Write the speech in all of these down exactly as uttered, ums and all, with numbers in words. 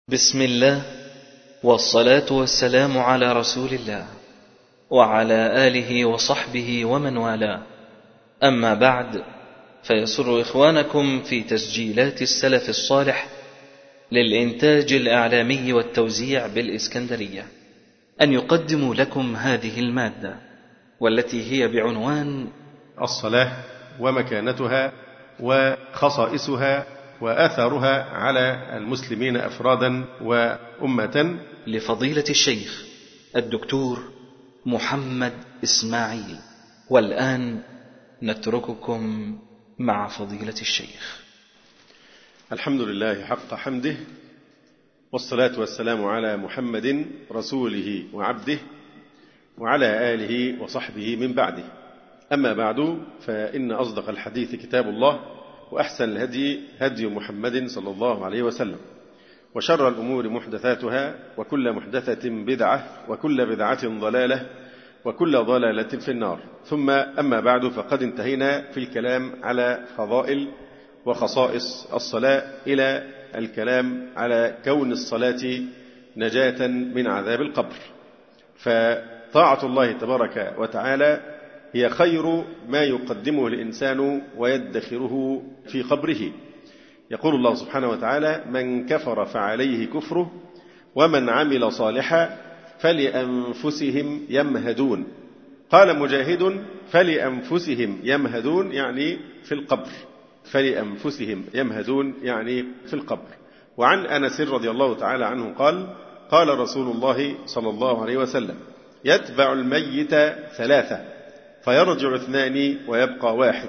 بسم الله، والصلاة والسلام على رسول الله وعلى آله وصحبه ومن والاه. أما بعد، فيسر إخوانكم في تسجيلات السلف الصالح للإنتاج الإعلامي والتوزيع بالإسكندرية أن يقدموا لكم هذه المادة، والتي هي بعنوان الصلاة ومكانتها وخصائصها وأثرها على المسلمين أفرادا وأمة، لفضيلة الشيخ الدكتور محمد إسماعيل. والآن نترككم مع فضيلة الشيخ. الحمد لله حق حمده، والصلاة والسلام على محمد رسوله وعبده وعلى آله وصحبه من بعده. أما بعد، فإن أصدق الحديث كتاب الله، وأحسن الهدي هدي محمد صلى الله عليه وسلم، وشر الأمور محدثاتها، وكل محدثة بدعة، وكل بدعة ضلالة، وكل ضلالة في النار. ثم أما بعد، فقد انتهينا في الكلام على فضائل وخصائص الصلاة إلى الكلام على كون الصلاة نجاة من عذاب القبر. فطاعة الله تبارك وتعالى هي خير ما يقدمه الإنسان ويدخره في قبره. يقول الله سبحانه وتعالى: من كفر فعليه كفره ومن عمل صالحا فلأنفسهم يمهدون. قال مجاهد: فلأنفسهم يمهدون يعني في القبر، فلأنفسهم يمهدون يعني في القبر. وعن أنس رضي الله تعالى عنه قال: قال رسول الله صلى الله عليه وسلم: يتبع الميت ثلاثة فيرجع اثنان ويبقى واحد،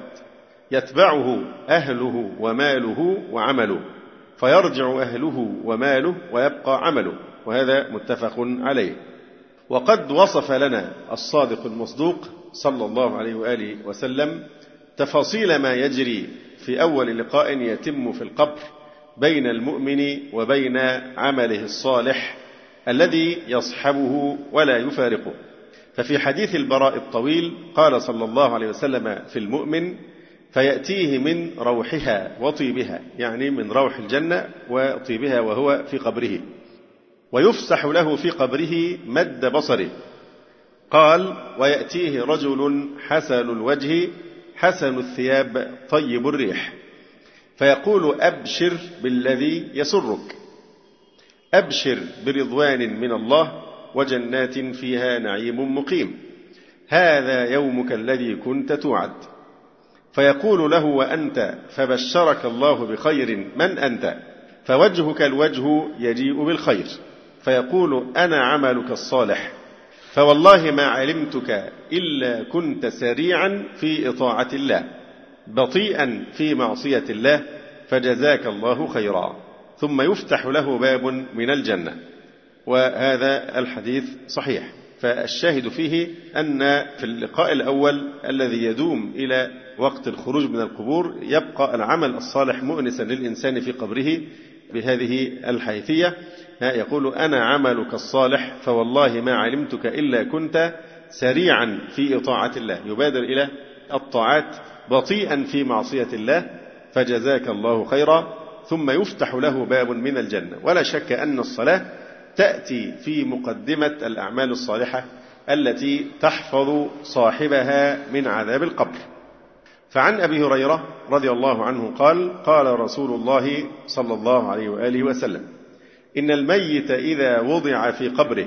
يتبعه أهله وماله وعمله، فيرجع أهله وماله ويبقى عمله. وهذا متفق عليه. وقد وصف لنا الصادق المصدوق صلى الله عليه وآله وسلم تفاصيل ما يجري في أول لقاء يتم في القبر بين المؤمن وبين عمله الصالح الذي يصحبه ولا يفارقه. ففي حديث البراء الطويل قال صلى الله عليه وسلم في المؤمن: فيأتيه من روحها وطيبها، يعني من روح الجنة وطيبها وهو في قبره، ويفسح له في قبره مد بصره. قال: ويأتيه رجل حسن الوجه حسن الثياب طيب الريح، فيقول: أبشر بالذي يسرك، أبشر برضوان من الله وجنات فيها نعيم مقيم، هذا يومك الذي كنت توعد. فيقول له: وأنت؟ فبشرك الله بخير، من أنت؟ فوجهك الوجه يجيء بالخير. فيقول: أنا عملك الصالح، فوالله ما علمتك إلا كنت سريعا في إطاعة الله بطيئا في معصية الله، فجزاك الله خيرا. ثم يفتح له باب من الجنة. وهذا الحديث صحيح. فالشاهد فيه أن في اللقاء الأول الذي يدوم إلى وقت الخروج من القبور يبقى العمل الصالح مؤنسا للإنسان في قبره بهذه الحيثية. يقول: أنا عملك الصالح، فوالله ما علمتك إلا كنت سريعا في إطاعة الله، يبادر إلى الطاعات بطيئا في معصية الله، فجزاك الله خيرا. ثم يفتح له باب من الجنة. ولا شك أن الصلاة تأتي في مقدمة الأعمال الصالحة التي تحفظ صاحبها من عذاب القبر. فعن أبي هريرة رضي الله عنه قال: قال رسول الله صلى الله عليه وآله وسلم: إن الميت إذا وضع في قبره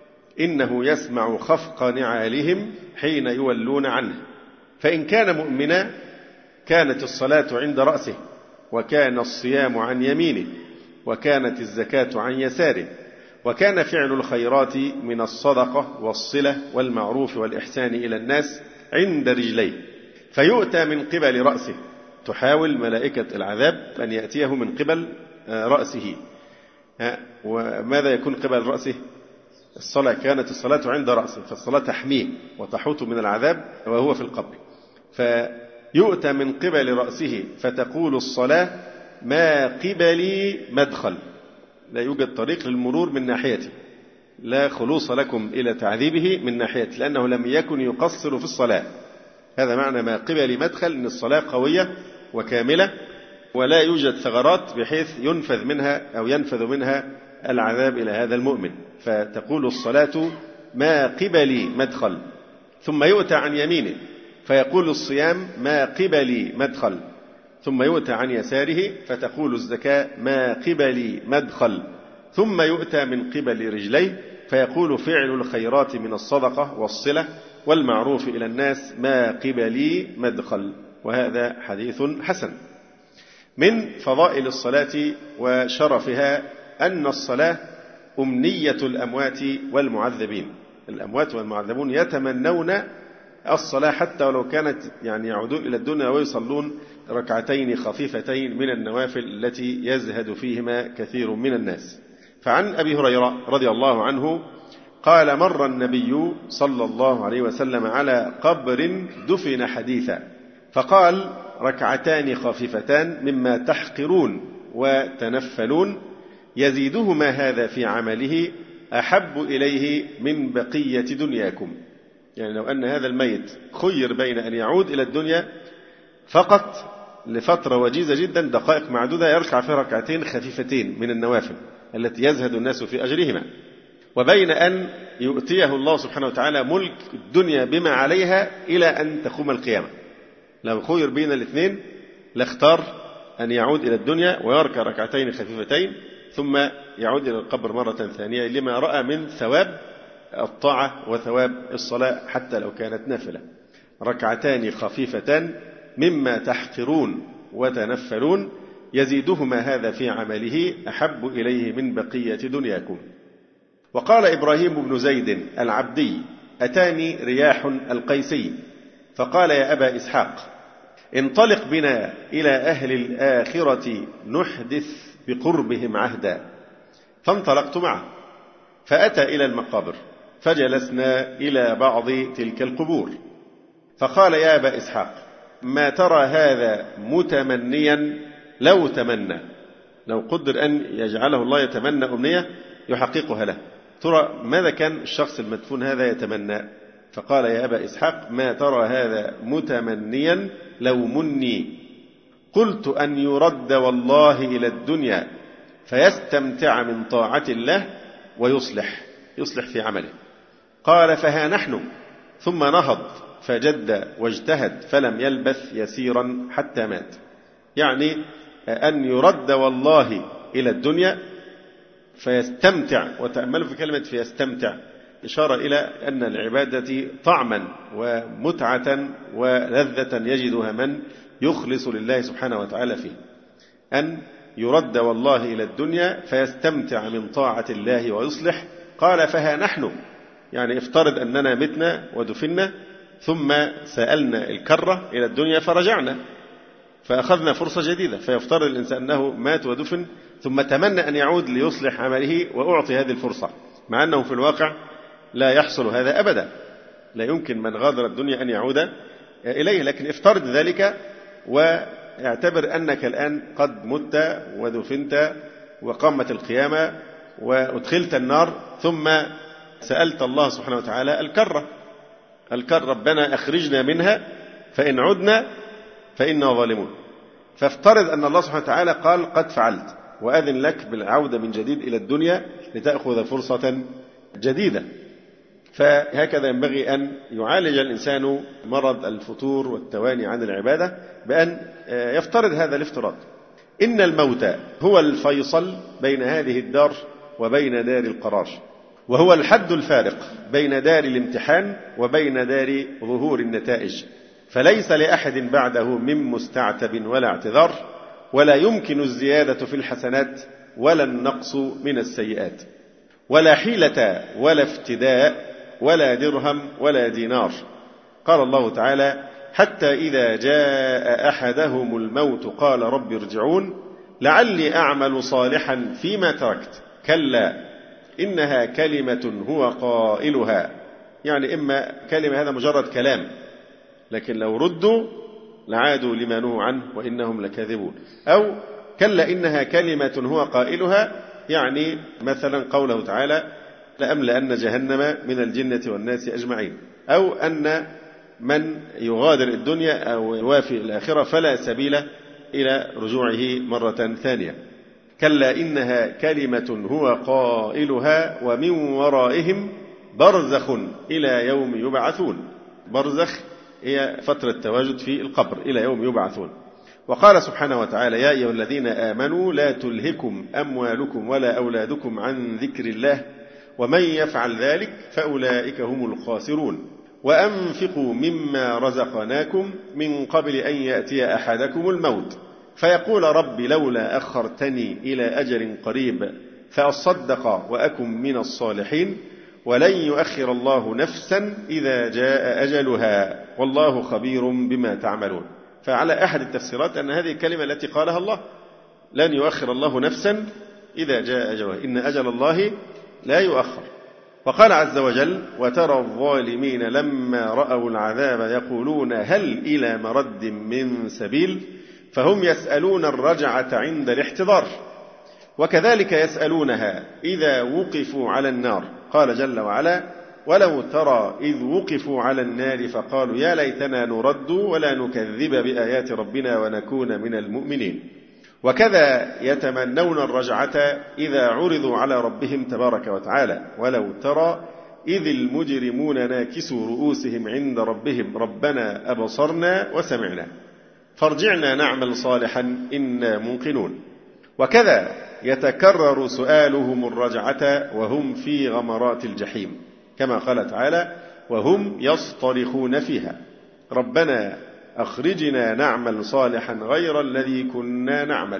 إنه يسمع خفق نعالهم حين يولون عنه، فإن كان مؤمنا كانت الصلاة عند رأسه، وكان الصيام عن يمينه، وكانت الزكاة عن يساره، وكان فعل الخيرات من الصدقة والصلة والمعروف والإحسان إلى الناس عند رجليه، فيؤتى من قبل رأسه. تحاول ملائكة العذاب أن يأتيه من قبل رأسه. وماذا يكون قبل رأسه؟ الصلاة. كانت الصلاة عند رأسه، فالصلاة تحميه وتحوط من العذاب وهو في القبر. فيؤتى من قبل رأسه فتقول الصلاة: ما قبلي مدخل، لا يوجد طريق للمرور من ناحيته، لا خلوص لكم إلى تعذيبه من ناحيته، لأنه لم يكن يقصر في الصلاة. هذا معنى ما قبلي مدخل، إن الصلاة قوية وكاملة ولا يوجد ثغرات بحيث ينفذ منها أو ينفذ منها العذاب إلى هذا المؤمن. فتقول الصلاة ما قبلي مدخل، ثم يؤتى عن يمينه فيقول الصيام ما قبلي مدخل، ثم يؤتى عن يساره فتقول الزكاة ما قبلي مدخل، ثم يؤتى من قبل رجليه فيقول فعل الخيرات من الصدقة والصلة والمعروف إلى الناس ما قبلي مدخل. وهذا حديث حسن. من فضائل الصلاة وشرفها أن الصلاة أمنية الأموات والمعذبين. الأموات والمعذبون يتمنون الصلاة حتى ولو كانت يعني يعودون إلى الدنيا ويصلون ركعتين خفيفتين من النوافل التي يزهد فيهما كثير من الناس. فعن أبي هريرة رضي الله عنه قال مر النبي صلى الله عليه وسلم على قبر دفن حديثا فقال ركعتان خفيفتان مما تحقرون وتنفلون يزيدهما هذا في عمله أحب إليه من بقية دنياكم. يعني لو أن هذا الميت خير بين أن يعود إلى الدنيا فقط لفترة وجيزة جدا دقائق معدودة يركع في ركعتين خفيفتين من النوافل التي يزهد الناس في أجرهما، وبين أن يؤتيه الله سبحانه وتعالى ملك الدنيا بما عليها إلى أن تقوم القيامة. لو خير بين الاثنين لاختار أن يعود إلى الدنيا ويركع ركعتين خفيفتين ثم يعود إلى القبر مرة ثانية لما رأى من ثواب الطاعة وثواب الصلاة حتى لو كانت نافلة. ركعتان خفيفتان مما تحقرون وتنفلون يزيدهما هذا في عمله أحب إليه من بقية دنياكم. وقال إبراهيم بن زيد العبدي أتاني رياح القيسي فقال يا أبا إسحاق انطلق بنا إلى أهل الآخرة نحدث بقربهم عهدا. فانطلقت معه فأتى إلى المقابر فجلسنا إلى بعض تلك القبور فقال يا أبا إسحاق ما ترى هذا متمنيا لو تمنى، لو قدر أن يجعله الله يتمنى أمنية يحققها له، ترى ماذا كان الشخص المدفون هذا يتمنى؟ فقال يا أبا إسحاق ما ترى هذا متمنيا لو مني. قلت أن يرد والله إلى الدنيا فيستمتع من طاعة الله ويصلح يصلح في عمله. قال فها نحن. ثم نهض فجد واجتهد فلم يلبث يسيرا حتى مات. يعني أن يرد والله إلى الدنيا فيستمتع، وتأملوا في كلمة فيستمتع إشارة إلى أن العبادة طعما ومتعة ولذة يجدها من يخلص لله سبحانه وتعالى فيه. أن يرد والله إلى الدنيا فيستمتع من طاعة الله ويصلح. قال فها نحن، يعني افترض أننا متنا ودفنا ثم سألنا الكرة إلى الدنيا فرجعنا فأخذنا فرصة جديدة، فيفترض الإنسان أنه مات ودفن ثم تمنى أن يعود ليصلح عمله وأعطي هذه الفرصة، مع أنه في الواقع لا يحصل هذا أبدا. لا يمكن من غادر الدنيا أن يعود إليه، لكن افترض ذلك واعتبر أنك الآن قد مت ودفنت وقامت القيامة وأدخلت النار ثم سألت الله سبحانه وتعالى الكرة الكرة ربنا أخرجنا منها فإن عدنا فإنا ظالمون. فافترض أن الله سبحانه وتعالى قال قد فعلت وأذن لك بالعودة من جديد إلى الدنيا لتأخذ فرصة جديدة. فهكذا ينبغي أن يعالج الإنسان مرض الفتور والتواني عن العبادة بأن يفترض هذا الافتراض. إن الموت هو الفيصل بين هذه الدار وبين دار القرار، وهو الحد الفارق بين دار الامتحان وبين دار ظهور النتائج، فليس لأحد بعده من مستعتب ولا اعتذار، ولا يمكن الزيادة في الحسنات ولا النقص من السيئات، ولا حيلة ولا افتداء ولا درهم ولا دينار. قال الله تعالى حتى إذا جاء أحدهم الموت قال رب ارجعون لعلي أعمل صالحا فيما تركت كلا إنها كلمة هو قائلها. يعني إما كلمة هذا مجرد كلام، لكن لو ردوا لعادوا لما نهوا عنه وإنهم لكاذبون، أو كلا إنها كلمة هو قائلها، يعني مثلا قوله تعالى لأملأن جهنم من الجنة والناس أجمعين، أو أن من يغادر الدنيا أو يوافي الآخرة فلا سبيل إلى رجوعه مرة ثانية. كلا إنها كلمة هو قائلها ومن ورائهم برزخ إلى يوم يبعثون. برزخ هي فترة تواجد في القبر إلى يوم يبعثون. وقال سبحانه وتعالى: يا أيها الذين آمنوا لا تلهكم أموالكم ولا أولادكم عن ذكر الله ومن يفعل ذلك فأولئك هم الخاسرون وأنفقوا مما رزقناكم من قبل أن يأتي أحدكم الموت فيقول رب لولا أخرتني إلى أجل قريب فأصدق وأكن من الصالحين ولن يؤخر الله نفسا إذا جاء أجلها والله خبير بما تعملون. فعلى أحد التفسيرات أن هذه الكلمة التي قالها الله: لن يؤخر الله نفسا إذا جاء أجلها، إن أجل الله لا يؤخر. وقال عز وجل: وترى الظالمين لما رأوا العذاب يقولون هل إلى مرد من سبيل فهم يسألون الرجعة عند الاحتضار وكذلك يسألونها إذا وقفوا على النار. قال جل وعلا: ولو ترى إذ وقفوا على النار فقالوا يا ليتنا نرد ولا نكذب بآيات ربنا ونكون من المؤمنين. وكذا يتمنون الرجعة إذا عرضوا على ربهم تبارك وتعالى: ولو ترى إذ المجرمون ناكسوا رؤوسهم عند ربهم ربنا أبصرنا وسمعنا فارجعنا نعمل صالحا إنا موقنون. وكذا يتكرر سؤالهم الرجعة وهم في غمرات الجحيم، كما قال تعالى: وهم يصطرخون فيها ربنا أخرجنا نعمل صالحا غير الذي كنا نعمل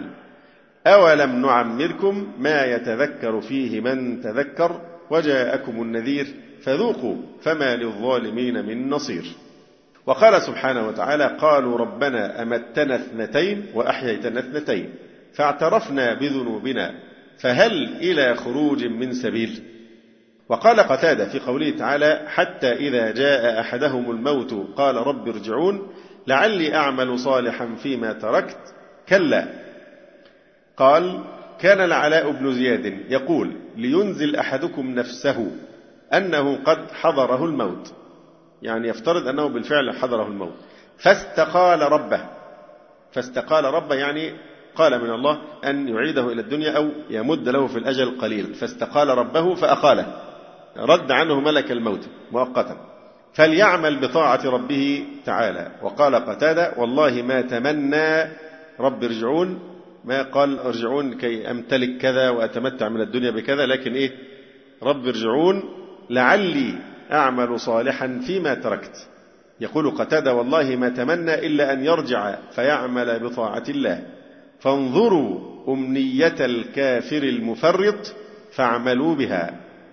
أولم نعمركم ما يتذكر فيه من تذكر وجاءكم النذير فذوقوا فما للظالمين من نصير. وقال سبحانه وتعالى: قالوا ربنا أمتنا اثنتين وأحييتنا اثنتين فاعترفنا بذنوبنا فهل إلى خروج من سبيل. وقال قتادة في قوله تعالى: حتى إذا جاء أحدهم الموت قال رب ارجعون لعلي أعمل صالحا فيما تركت كلا. قال: كان العلاء بن زياد يقول: لينزل أحدكم نفسه أنه قد حضره الموت، يعني يفترض أنه بالفعل حضره الموت، فاستقال ربه. فاستقال ربه يعني قال من الله أن يعيده إلى الدنيا أو يمد له في الأجل قليل، فاستقال ربه فأقاله، رد عنه ملك الموت مؤقتا، فليعمل بطاعة ربه تعالى. وقال قتادة: والله ما تمنى رب ارجعون، ما قال ارجعون كي أمتلك كذا وأتمتع من الدنيا بكذا، لكن إيه؟ رب ارجعون لعلي أعمل صالحا فيما تركت. يقول قتادة: والله ما تمنى إلا أن يرجع فيعمل بطاعة الله، فانظروا أمنية الكافر المفرط فاعملوا بها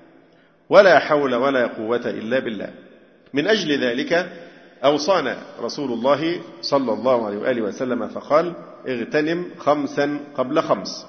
ولا حول ولا قوة إلا بالله. من أجل ذلك أوصانا رسول الله صلى الله عليه وآله وسلم فقال: اغتنم خمسا قبل خمس: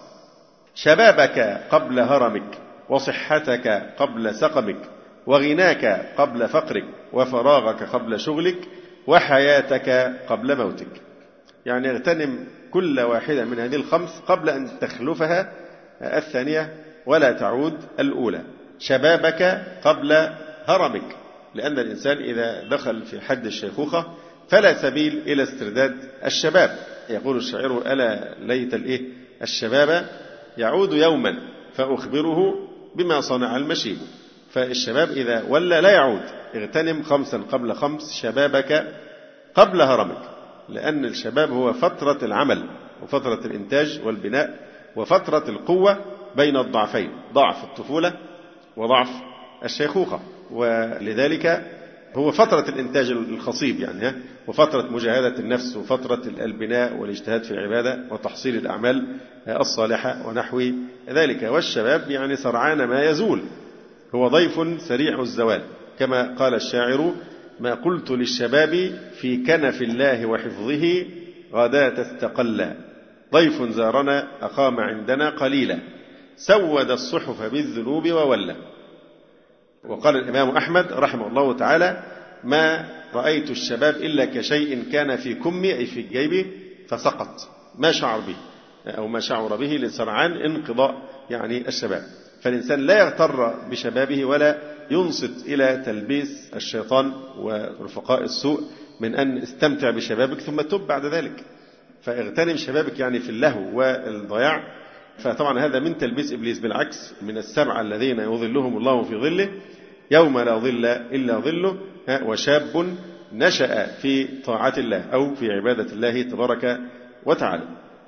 شبابك قبل هرمك، وصحتك قبل سقمك، وغناك قبل فقرك، وفراغك قبل شغلك، وحياتك قبل موتك. يعني اغتنم كل واحدة من هذه الخمس قبل أن تخلفها الثانية ولا تعود الأولى. شبابك قبل هرمك، لأن الإنسان إذا دخل في حد الشيخوخة فلا سبيل إلى استرداد الشباب. يقول الشاعر: ألا ليت الإيه الشباب يعود يوما فأخبره بما صنع المشيب. فالشباب إذا ولا لا يعود. اغتنم خمسا قبل خمس: شبابك قبل هرمك، لأن الشباب هو فترة العمل وفترة الإنتاج والبناء وفترة القوة بين الضعفين، ضعف الطفولة وضعف الشيخوخة، ولذلك هو فترة الإنتاج الخصيب يعني، وفترة مجاهدة النفس وفترة البناء والاجتهاد في العبادة وتحصيل الأعمال الصالحة ونحو ذلك. والشباب يعني سرعان ما يزول، هو ضيف سريع الزوال، كما قال الشاعر: ما قلت للشباب في كنف الله وحفظه غداة استقلا، ضيف زارنا أقام عندنا قليلا، سود الصحف بالذنوب وولى. وقال الإمام أحمد رحمه الله تعالى: ما رأيت الشباب إلا كشيء كان في كمي أي في جيبي فسقط، ما شعر به أو ما شعر به لسرعان انقضاء يعني الشباب. فالإنسان لا يغتر بشبابه ولا ينصت إلى تلبيس الشيطان ورفقاء السوء من أن استمتع بشبابك ثم تب بعد ذلك. فاغتنم شبابك يعني في اللهو والضياع. فطبعا هذا من تلبيس إبليس، بالعكس من السبعة الذين يظلهم الله في ظله يوم لا ظل إلا ظله، وشاب نشأ في طاعة الله أو في عبادة الله تبارك وتعالى.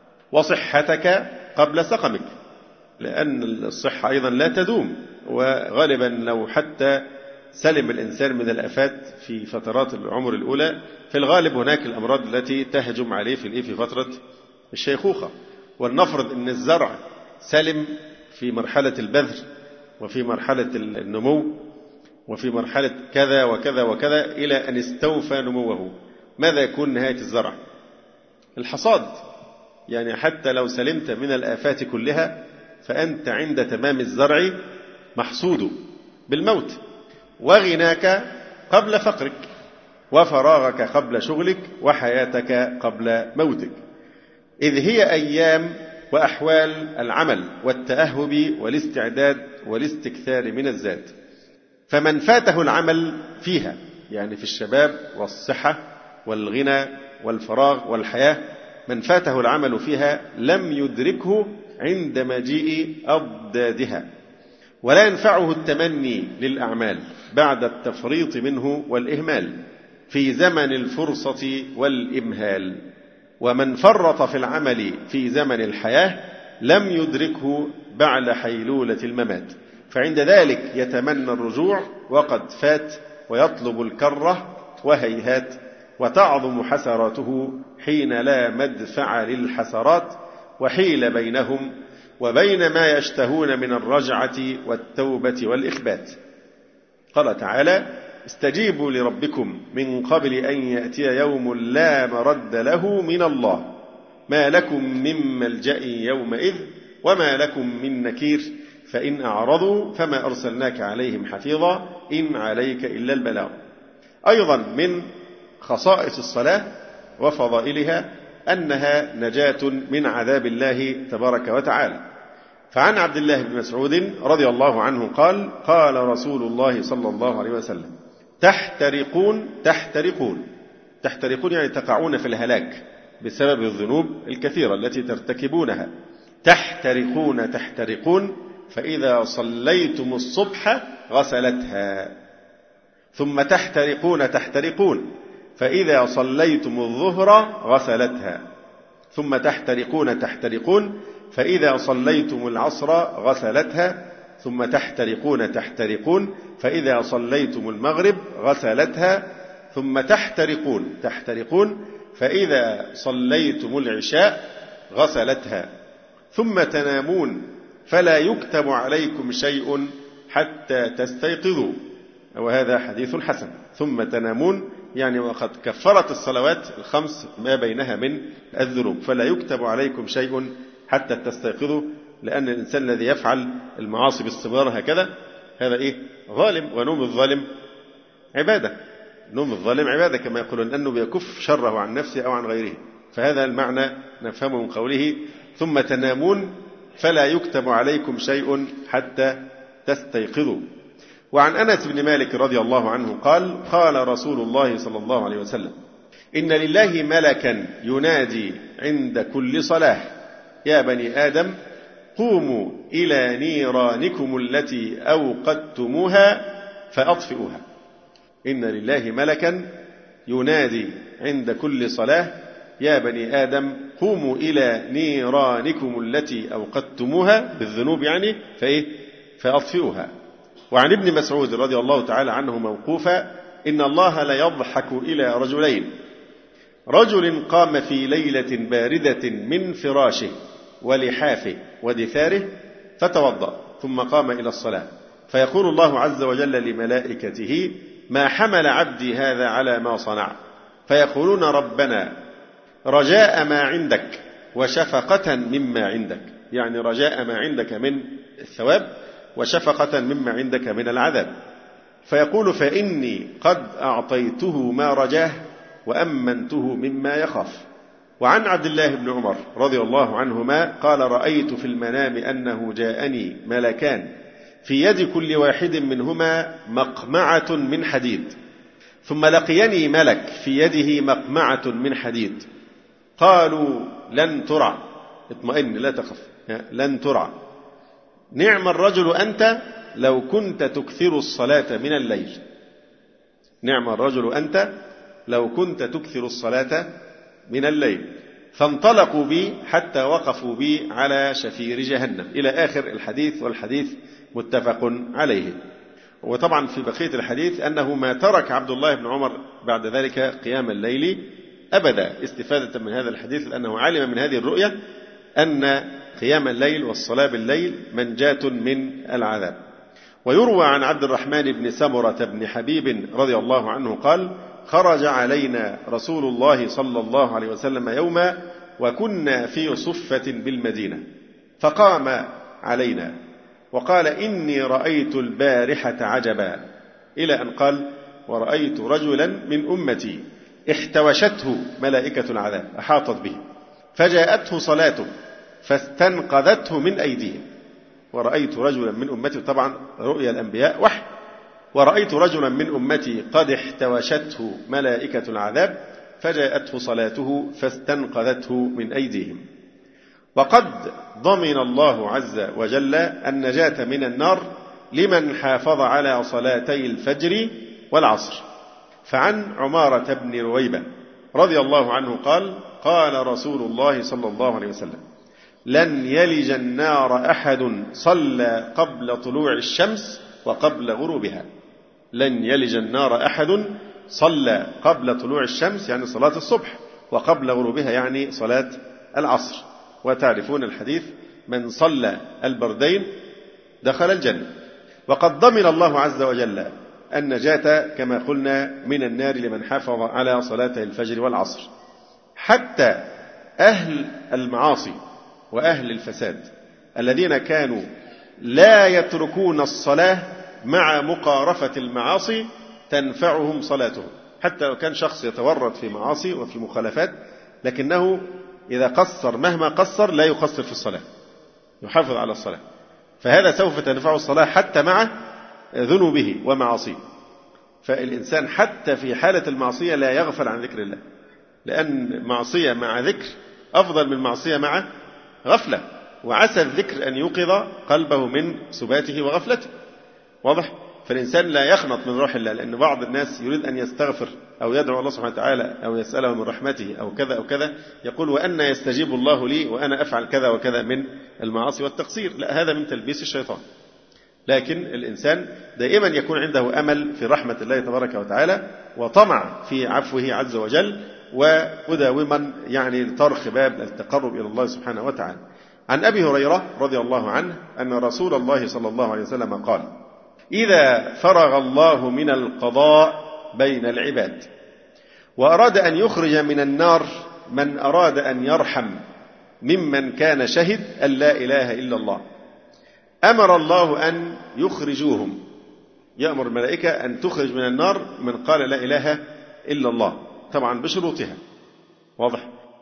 وصحتك قبل سقمك، لأن الصحة أيضا لا تدوم، وغالبا لو حتى سلم الإنسان من الآفات في فترات العمر الأولى، في الغالب هناك الأمراض التي تهجم عليه في في فترة الشيخوخة. ولنفرض أن الزرع سلم في مرحلة البذر وفي مرحلة النمو وفي مرحلة كذا وكذا وكذا إلى أن استوفى نموه، ماذا يكون نهاية الزرع؟ الحصاد. يعني حتى لو سلمت من الآفات كلها فأنت عند تمام الزرع محصود بالموت. وغناك قبل فقرك، وفراغك قبل شغلك، وحياتك قبل موتك، إذ هي أيام وأحوال العمل والتأهب والاستعداد والاستكثار من الزاد. فمن فاته العمل فيها، يعني في الشباب والصحة والغنى والفراغ والحياة، من فاته العمل فيها لم يدركه عند مجيء أضدادها، ولا ينفعه التمني للأعمال بعد التفريط منه والإهمال في زمن الفرصة والإمهال. ومن فرط في العمل في زمن الحياة لم يدركه بعد حيلولة الممات، فعند ذلك يتمنى الرجوع وقد فات، ويطلب الكرة وهيهات، وتعظم حسراته حين لا مدفع للحسرات، وحيل بينهم وبين ما يشتهون من الرجعة والتوبة والإخبات. قال تعالى: استجيبوا لربكم من قبل أن يأتي يوم لا مرد له من الله، ما لكم من ملجأ يومئذ وما لكم من نكير، فإن أعرضوا فما أرسلناك عليهم حفيظا إن عليك إلا البلاغ. أيضا من خصائص الصلاة وفضائلها أنها نجاة من عذاب الله تبارك وتعالى. فعن عبد الله بن مسعود رضي الله عنه قال: قال رسول الله صلى الله عليه وسلم: تحترقون تحترقون تحترقون يعني تقعون في الهلاك بسبب الذنوب الكثيرة التي ترتكبونها. تحترقون تحترقون فإذا صليتم الصبح غسلتها، ثم تحترقون تحترقون فإذا صليتم الظهر غسلتها، ثم تحترقون تحترقون فإذا صليتم العصر غسلتها، ثم تحترقون تحترقون فإذا صليتم المغرب غسلتها، ثم تحترقون تحترقون فإذا صليتم العشاء غسلتها، ثم تنامون فلا يكتب عليكم شيء حتى تستيقظوا. وهذا حديث حسن. ثم تنامون يعني وقد كفرت الصلوات الخمس ما بينها من الذنوب، فلا يكتب عليكم شيء حتى تستيقظوا، لأن الإنسان الذي يفعل المعاصي باستمرار هكذا هذا إيه؟ ظالم. ونوم الظالم عبادة، نوم الظالم عبادة كما يقولون، أنه بيكف شره عن نفسه أو عن غيره. فهذا المعنى نفهمه من قوله ثم تنامون فلا يكتب عليكم شيء حتى تستيقظوا. وعن أنس بن مالك رضي الله عنه قال: قال رسول الله صلى الله عليه وسلم: إن لله ملكا ينادي عند كل صلاة: يا بني آدم قوموا إلى نيرانكم التي أوقدتموها فأطفئوها. إن لله ملكا ينادي عند كل صلاة: يا بني آدم قوموا إلى نيرانكم التي أوقدتموها، بالذنوب يعني، فإيه؟ فأطفئوها. وعن ابن مسعود رضي الله تعالى عنه موقوفا: إن الله ليضحك إلى رجلين: رجل قام في ليلة باردة من فراشه ولحافه ودثاره فتوضأ ثم قام إلى الصلاة، فيقول الله عز وجل لملائكته: ما حمل عبدي هذا على ما صنع؟ فيقولون: ربنا رجاء ما عندك وشفقة مما عندك، يعني رجاء ما عندك من الثواب وشفقة مما عندك من العذاب. فيقول: فإني قد أعطيته ما رجاه وأمنته مما يخاف. وعن عبد الله بن عمر رضي الله عنهما قال: رأيت في المنام أنه جاءني ملكان في يد كل واحد منهما مقمعة من حديد، ثم لقيني ملك في يده مقمعة من حديد، قالوا لن ترع، اطمئن لا تخف، لن ترع، نعم الرجل أنت لو كنت تكثر الصلاة من الليل، نعم الرجل أنت لو كنت تكثر الصلاة من الليل. فانطلقوا بي حتى وقفوا بي على شفير جهنم، إلى آخر الحديث، والحديث متفق عليه. وطبعا في بقية الحديث أنه ما ترك عبد الله بن عمر بعد ذلك قيام الليل أبدا، استفادة من هذا الحديث، لأنه علم من هذه الرؤية أن قيام الليل والصلاة بالليل منجاة من العذاب. ويروى عن عبد الرحمن بن سمرة بن حبيب رضي الله عنه قال: خرج علينا رسول الله صلى الله عليه وسلم يوما وكنا في صفة بالمدينة، فقام علينا وقال: إني رأيت البارحة عجبا، إلى أن قال: ورأيت رجلا من أمتي احتوشته ملائكة العذاب، أحاطت به، فجاءته صلاته فاستنقذته من أيديهم. ورأيت رجلا من أمتي، طبعا رؤيا الأنبياء وحي، ورأيت رجلا من أمتي قد احتوشته ملائكة العذاب فجاءته صلاته فاستنقذته من أيديهم. وقد ضمن الله عز وجل النجاة من النار لمن حافظ على صلاتي الفجر والعصر. فعن عمارة بن رويبة رضي الله عنه قال: قال رسول الله صلى الله عليه وسلم: لن يلج النار أحد صلى قبل طلوع الشمس وقبل غروبها. لن يلج النار أحد صلى قبل طلوع الشمس يعني صلاة الصبح، وقبل غروبها يعني صلاة العصر. وتعرفون الحديث: من صلى البردين دخل الجنة. وقد ضمن الله عز وجل النجاة كما قلنا من النار لمن حافظ على صلاة الفجر والعصر. حتى أهل المعاصي وأهل الفساد الذين كانوا لا يتركون الصلاة مع مقارفة المعاصي تنفعهم صلاتهم، حتى لو كان شخص يتورط في معاصي وفي مخالفات، لكنه إذا قصر مهما قصر لا يقصر في الصلاة، يحافظ على الصلاة، فهذا سوف تنفعه الصلاة حتى مع ذنوبه ومعاصيه. فالإنسان حتى في حالة المعصية لا يغفل عن ذكر الله، لأن معصية مع ذكر أفضل من معصية مع غفلة، وعسى الذكر أن يوقظ قلبه من سباته وغفلته. واضح؟ فالإنسان لا يخنط من روح الله، لأن بعض الناس يريد أن يستغفر أو يدعو الله سبحانه وتعالى أو يسأله من رحمته أو كذا أو كذا، يقول: وأن يستجيب الله لي وأنا أفعل كذا وكذا من المعاصي والتقصير. لا، هذا من تلبيس الشيطان. لكن الإنسان دائما يكون عنده أمل في رحمة الله تبارك وتعالى وطمع في عفوه عز وجل، وداوما يعني طرق باب التقرب إلى الله سبحانه وتعالى. عن أبي هريرة رضي الله عنه أن رسول الله صلى الله عليه وسلم قال: إذا فرغ الله من القضاء بين العباد وأراد أن يخرج من النار من أراد أن يرحم ممن كان شهد أن لا إله إلا الله، أمر الله أن يخرجوهم، يأمر الملائكة أن تخرج من النار من قال لا إله إلا الله، طبعا بشروطها. واضح؟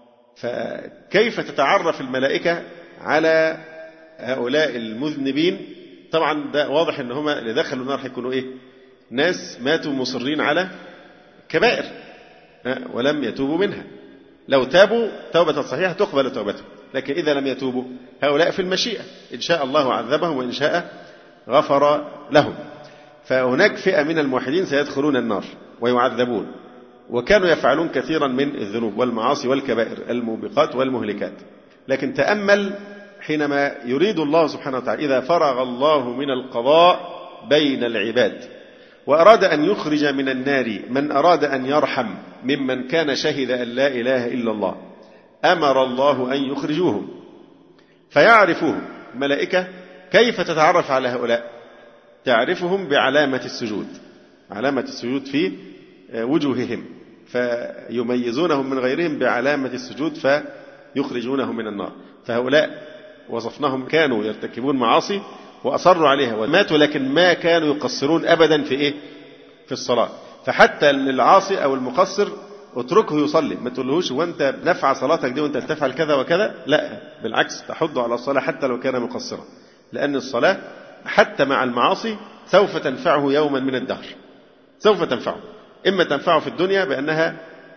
فكيف تتعرف الملائكة على هؤلاء المذنبين؟ طبعا ده واضح ان هم اللي دخلوا النار هيكونوا ايه؟ ناس ماتوا مصرين على كبائر ولم يتوبوا منها. لو تابوا توبة صحيحة تقبل توبتهم، لكن إذا لم يتوبوا هؤلاء في المشيئة، إن شاء الله عذبهم وإن شاء غفر لهم. فهناك فئة من الموحدين سيدخلون النار ويعذبون، وكانوا يفعلون كثيرا من الذنوب والمعاصي والكبائر الموبقات والمهلكات. لكن تأمل حينما يريد الله سبحانه وتعالى إذا فرغ الله من القضاء بين العباد وأراد أن يخرج من النار من أراد أن يرحم ممن كان شهد أن لا إله إلا الله، أمر الله أن يخرجوهم فيعرفوهم. الملائكة كيف تتعرف على هؤلاء؟ تعرفهم بعلامة السجود، علامة السجود في وجوههم، فيميزونهم من غيرهم بعلامة السجود فيخرجونهم من النار. فهؤلاء وصفناهم كانوا يرتكبون معاصي وأصروا عليها وماتوا، لكن ما كانوا يقصرون أبدا في إيه؟ في الصلاة. فحتى العاصي أو المقصر اتركه يصلي، ما تقولهوش وانت نفع صلاتك دي وانت تفعل كذا وكذا، لا، بالعكس تحض على الصلاة حتى لو كان مقصرا، لأن الصلاة حتى مع المعاصي سوف تنفعه يوما من الدهر، سوف تنفعه، إما تنفعه في الدنيا بأنها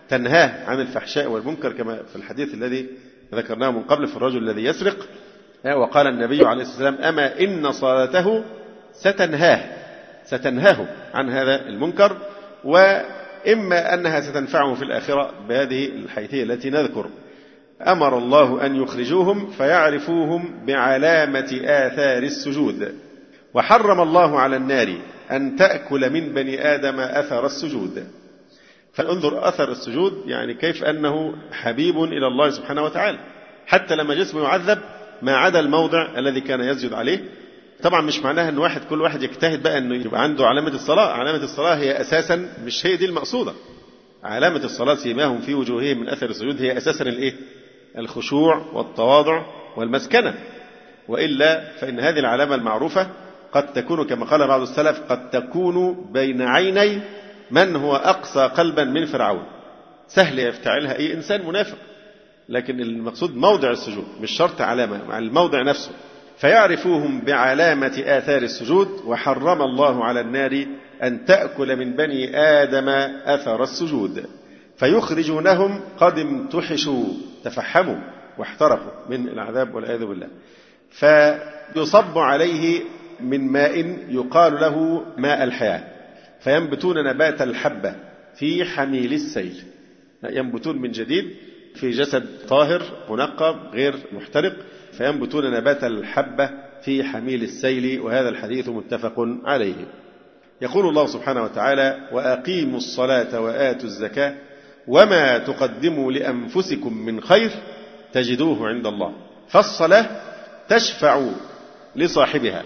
تنهاه عن الفحشاء والمنكر كما في الحديث الذي ذكرناه من قبل في الرجل الذي يسرق. وقال النبي عليه الصلاة والسلام: أما إن صلاته ستنهاه ستنهاه عن هذا المنكر، وإما أنها ستنفعه في الآخرة بهذه الحيثية التي نذكر. أمر الله أن يخرجوهم فيعرفوهم بعلامة آثار السجود، وحرم الله على النار أن تأكل من بني آدم أثر السجود. فانظر أثر السجود، يعني كيف أنه حبيب إلى الله سبحانه وتعالى، حتى لما جسمه يعذب ما عدا الموضع الذي كان يسجد عليه. طبعا مش معناها أن واحد كل واحد يجتهد بقى أنه يبقى عنده علامة الصلاة. علامة الصلاة هي أساسا مش هي دي المقصودة. علامة الصلاة سيماهم في وجوههم من أثر السجود هي أساسا الإيه؟ الخشوع والتواضع والمسكنة. وإلا فإن هذه العلامة المعروفة قد تكون كما قال بعض السلف قد تكون بين عيني من هو أقسى قلبا من فرعون. سهل يفتعلها أي إنسان منافق، لكن المقصود موضع السجود، مش شرط علامة، مع الموضع نفسه. فيعرفوهم بعلامة آثار السجود، وحرم الله على النار أن تأكل من بني آدم أثر السجود، فيخرجونهم قد امتحشوا تفحموا واحترقوا من العذاب والعياذ بالله. فيصب عليه من ماء يقال له ماء الحياة، فينبتون نبات الحبة في حميل السيل. ينبتون من جديد في جسد طاهر منقى غير محترق، فينبتون نبات الحبة في حميل السيل. وهذا الحديث متفق عليه. يقول الله سبحانه وتعالى: وأقيموا الصلاة وآتوا الزكاة وما تقدموا لأنفسكم من خير تجدوه عند الله. فالصلاة تشفع لصاحبها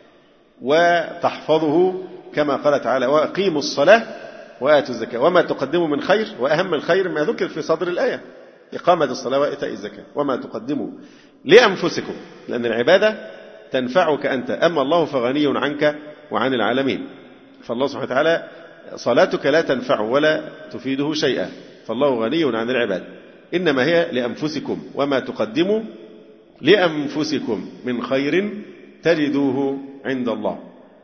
وتحفظه كما قال تعالى: وأقيموا الصلاة وآتوا الزكاة وما تقدموا من خير. وأهم الخير ما ذكر في صدر الآية: إقامة الصلاة وإيتاء الزكاة. وما تقدموا لأنفسكم، لأن العبادة تنفعك أنت، أما الله فغني عنك وعن العالمين. فالله سبحانه وتعالى صلاتك لا تنفع ولا تفيده شيئا، فالله غني عن العباد، إنما هي لأنفسكم. وما تقدموا لأنفسكم من خير تجدوه عند الله.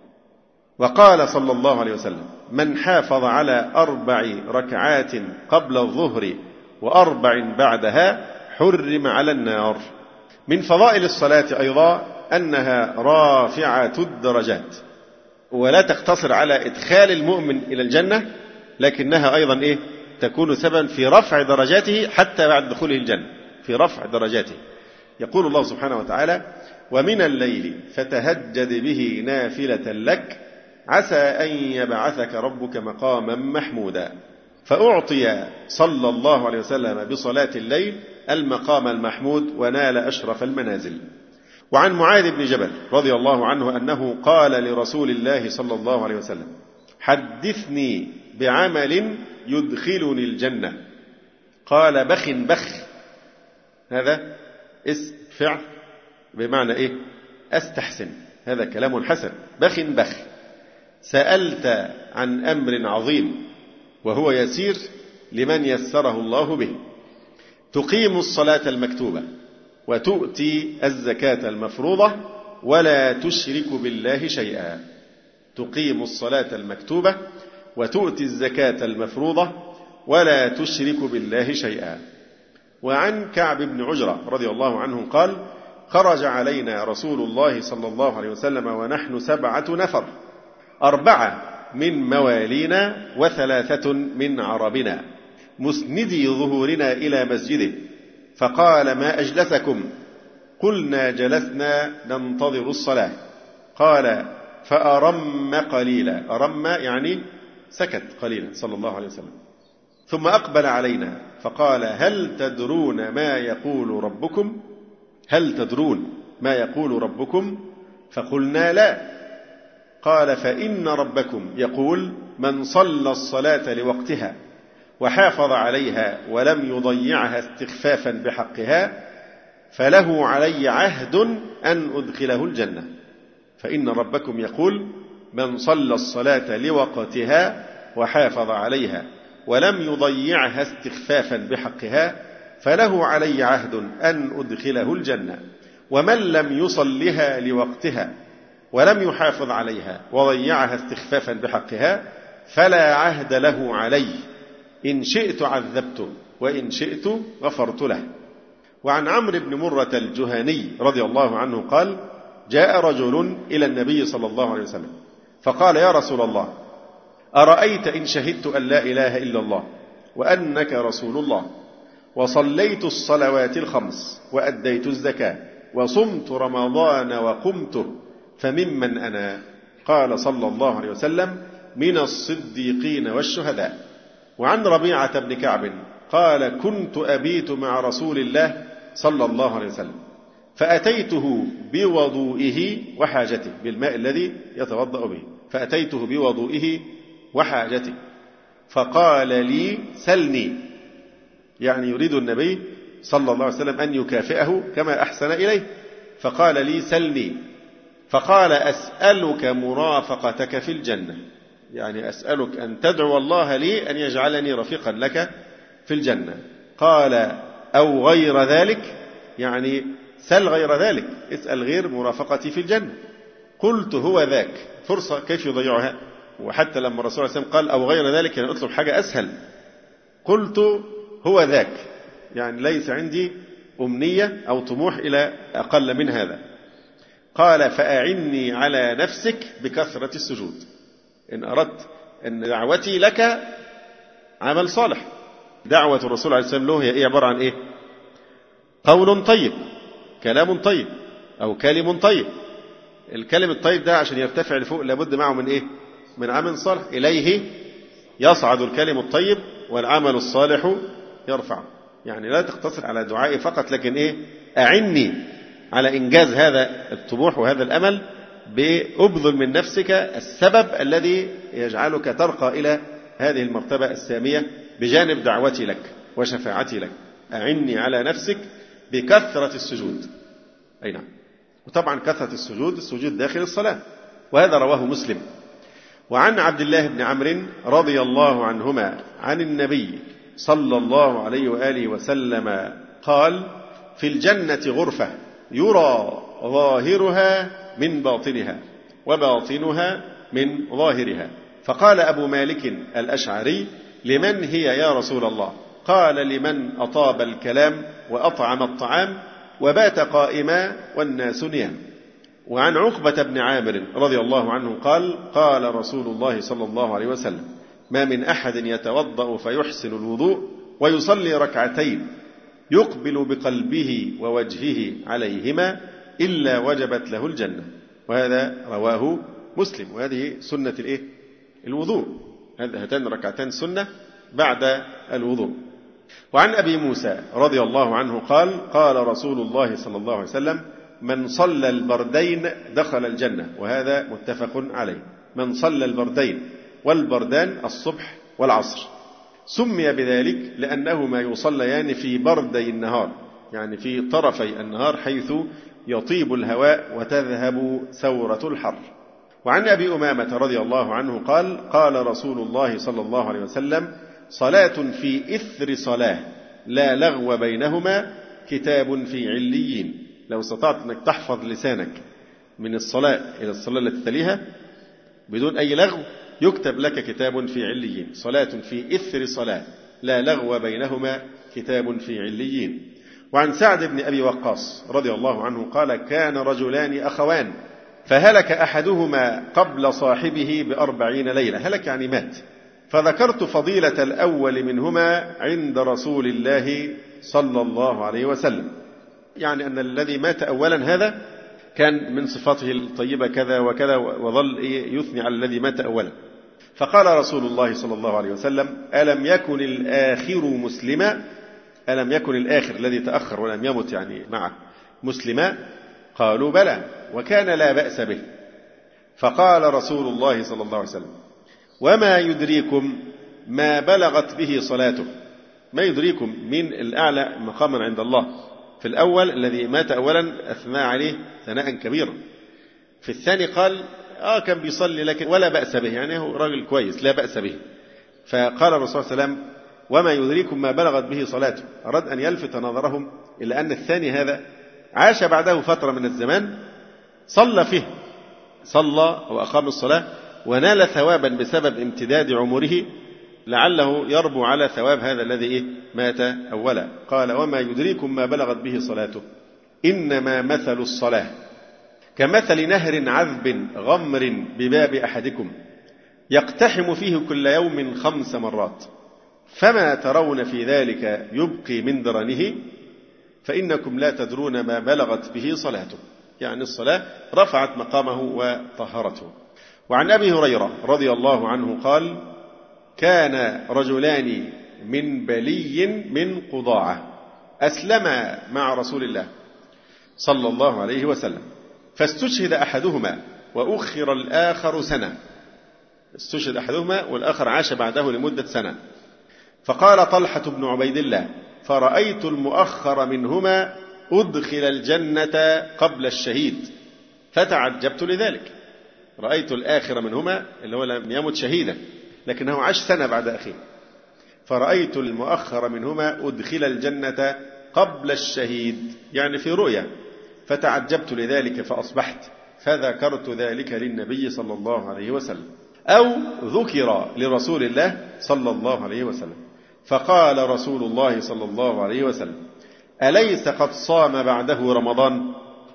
وقال صلى الله عليه وسلم: من حافظ على أربع ركعات قبل الظهر وأربع بعدها حرم على النار. من فضائل الصلاة أيضا أنها رافعة الدرجات، ولا تقتصر على إدخال المؤمن إلى الجنة، لكنها أيضا إيه؟ تكون سببا في رفع درجاته حتى بعد دخوله الجنة، في رفع درجاته. يقول الله سبحانه وتعالى: ومن الليل فتهجد به نافلة لك عسى أن يبعثك ربك مقاما محمودا. فأعطي صلى الله عليه وسلم بصلاة الليل المقام المحمود ونال أشرف المنازل. وعن معاذ بن جبل رضي الله عنه أنه قال لرسول الله صلى الله عليه وسلم: حدثني بعمل يدخلني الجنة. قال: بخ بخ. هذا اسم فعل بمعنى إيه؟ أستحسن، هذا كلام حسن. بخ بخ. سألت عن أمر عظيم وهو يسير لمن يسره الله به. تقيم الصلاة المكتوبة وتؤتي الزكاة المفروضة ولا تشرك بالله شيئا. تقيم الصلاة المكتوبة وتؤتي الزكاة المفروضة ولا تشرك بالله شيئا. وعن كعب بن عجرة رضي الله عنه قال: خرج علينا رسول الله صلى الله عليه وسلم ونحن سبعة نفر، أربعة من موالينا وثلاثة من عربنا، مسندي ظهورنا إلى مسجده، فقال: ما أجلسكم؟ قلنا: جلسنا ننتظر الصلاة. قال: فأرم قليلا. أرم يعني سكت قليلا صلى الله عليه وسلم. ثم أقبل علينا فقال: هل تدرون ما يقول ربكم؟ هل تدرون ما يقول ربكم؟ فقلنا: لا. قال: فإن ربكم يقول: من صلى الصلاة لوقتها وحافظ عليها ولم يضيعها استخفافا بحقها فله علي عهد أن أدخله الجنة. فإن ربكم يقول: من صلى الصلاة لوقتها وحافظ عليها ولم يضيعها استخفافا بحقها فله علي عهد أن أدخله الجنة. ومن لم يصلها لوقتها ولم يحافظ عليها وضيعها استخفافا بحقها فلا عهد له علي إن شئت عذبته وإن شئت غفرت له. وعن عمرو بن مرة الجهني رضي الله عنه قال: جاء رجل إلى النبي صلى الله عليه وسلم فقال: يا رسول الله، أرأيت إن شهدت أن لا إله إلا الله وأنك رسول الله وصليت الصلوات الخمس وأديت الزكاة وصمت رمضان وقمته فممن أنا؟ قال صلى الله عليه وسلم: من الصديقين والشهداء. وعن ربيعة بن كعب قال: كنت أبيت مع رسول الله صلى الله عليه وسلم فأتيته بوضوئه وحاجته، بالماء الذي يتوضأ به، فأتيته بوضوئه وحاجته فقال لي: سلني، يعني يريد النبي صلى الله عليه وسلم أن يكافئه كما أحسن إليه، فقال لي: سلني، فقال: أسألك مرافقتك في الجنة، يعني أسألك أن تدعو الله لي أن يجعلني رفيقا لك في الجنة. قال: أو غير ذلك، يعني سل غير ذلك، اسأل غير مرافقتي في الجنة. قلت: هو ذاك، فرصة كيف يضيعها؟ وحتى لما الرسول صلى الله عليه وسلم قال أو غير ذلك يعني أطلب حاجة أسهل. قلت: هو ذاك، يعني ليس عندي أمنية أو طموح إلى أقل من هذا. قال: فأعني على نفسك بكثرة السجود، إن أردت أن دعوتي لك عمل صالح. دعوة الرسول عليه السلام له هي عبارة عن إيه؟ قول طيب، كلام طيب، أو كلم طيب. الكلم الطيب ده عشان يرتفع لفوق لابد معه من إيه؟ من عمل صالح، إليه يصعد الكلم الطيب والعمل الصالح يرفع. يعني لا تقتصر على دعائي فقط، لكن إيه؟ أعني على إنجاز هذا الطموح وهذا الأمل بأبذل من نفسك السبب الذي يجعلك ترقى إلى هذه المرتبة السامية بجانب دعوتي لك وشفاعتي لك. أعني على نفسك بكثرة السجود. أي نعم. وطبعا كثرة السجود السجود داخل الصلاة، وهذا رواه مسلم. وعن عبد الله بن عمرو رضي الله عنهما عن النبي صلى الله عليه وآله وسلم قال: في الجنة غرفة يرى ظاهرها من باطنها وباطنها من ظاهرها. فقال أبو مالك الأشعري: لمن هي يا رسول الله؟ قال: لمن أطاب الكلام وأطعم الطعام وبات قائما والناس نيام. وعن عقبة بن عامر رضي الله عنه قال: قال رسول الله صلى الله عليه وسلم: ما من أحد يتوضأ فيحسن الوضوء ويصلي ركعتين يقبل بقلبه ووجهه عليهما إلا وجبت له الجنة. وهذا رواه مسلم. وهذه سنة الإيه؟ الوضوء، هاتان ركعتان سنة بعد الوضوء. وعن أبي موسى رضي الله عنه قال: قال رسول الله صلى الله عليه وسلم: من صلى البردين دخل الجنة. وهذا متفق عليه. من صلى البردين، والبردان الصبح والعصر، سمي بذلك لأنهما يصليان في بردي النهار، يعني في طرفي النهار حيث يطيب الهواء وتذهب ثورة الحر. وعن أبي أمامة رضي الله عنه قال: قال رسول الله صلى الله عليه وسلم: صلاة في إثر صلاة لا لغو بينهما كتاب في عليين. لو استطعت أنك تحفظ لسانك من الصلاة إلى الصلاة التي تليها بدون أي لغو يكتب لك كتاب في عليين. صلاة في إثر صلاة لا لغو بينهما كتاب في عليين. وعن سعد بن أبي وقاص رضي الله عنه قال: كان رجلان أخوان فهلك أحدهما قبل صاحبه بأربعين ليلة. هلك يعني مات. فذكرت فضيلة الأول منهما عند رسول الله صلى الله عليه وسلم، يعني أن الذي مات أولا هذا كان من صفاته الطيبة كذا وكذا، وظل يثني على الذي مات أولا. فقال رسول الله صلى الله عليه وسلم: ألم يكن الآخر مسلما؟ ألم يكن الآخر الذي تأخر ولم يمت يعني معه مسلما؟ قالوا: بلى، وكان لا بأس به. فقال رسول الله صلى الله عليه وسلم: وما يدريكم ما بلغت به صلاته؟ ما يدريكم من الأعلى مقاما عند الله؟ في الأول الذي مات أولا أثنى عليه ثناء كبيرا. في الثاني قال: آه كان بيصلي لكن ولا بأس به، يعني هو راجل كويس لا بأس به. فقال الرسول صلى الله عليه وسلم: وما يدريكم ما بلغت به صلاته؟ أراد أن يلفت نظرهم إلى أن الثاني هذا عاش بعده فترة من الزمان صلى فيه، صلى وأقام الصلاة ونال ثوابا بسبب امتداد عمره لعله يربو على ثواب هذا الذي إيه مات أولا. قال وما يدريكم ما بلغت به صلاته إنما مثل الصلاة كمثل نهر عذب غمر بباب أحدكم يقتحم فيه كل يوم خمس مرات فما ترون في ذلك يبقي من درنه فإنكم لا تدرون ما بلغت به صلاته. يعني الصلاة رفعت مقامه وطهرته. وعن أبي هريرة رضي الله عنه قال كان رجلان من بلي من قضاعة أسلما مع رسول الله صلى الله عليه وسلم فاستشهد أحدهما وأخر الآخر سنة. استشهد أحدهما والآخر عاش بعده لمدة سنة. فقال طلحة بن عبيد الله فرأيت المؤخر منهما أدخل الجنة قبل الشهيد فتعجبت لذلك. رأيت الآخر منهما اللي هو لم يمت شهيدا لكنه عاش سنة بعد أخيه. فرأيت المؤخر منهما أدخل الجنة قبل الشهيد يعني في رؤيا فتعجبت لذلك فأصبحت فذكرت ذلك للنبي صلى الله عليه وسلم أو ذكر لرسول الله صلى الله عليه وسلم فقال رسول الله صلى الله عليه وسلم أليس قد صام بعده رمضان